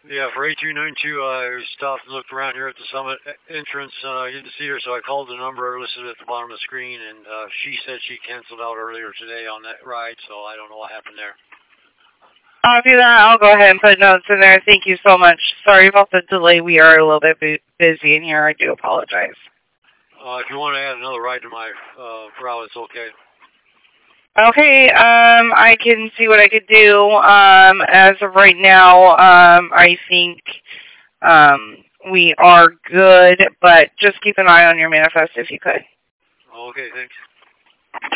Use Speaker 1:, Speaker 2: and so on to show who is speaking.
Speaker 1: Yeah, for 8292, I stopped and looked around here at the summit entrance. I didn't see her, so I called the number listed at the bottom of the screen, and she said she canceled out earlier today on that ride, so I don't know what happened there.
Speaker 2: I'll do that. I'll go ahead and put notes in there. Thank you so much. Sorry about the delay. We are a little bit busy in here. I do apologize.
Speaker 1: If you want to add another ride to my route, it's okay.
Speaker 2: Okay, I can see what I could do. As of right now, I think we are good, but just keep an eye on your manifest if you could.
Speaker 1: Okay, thanks.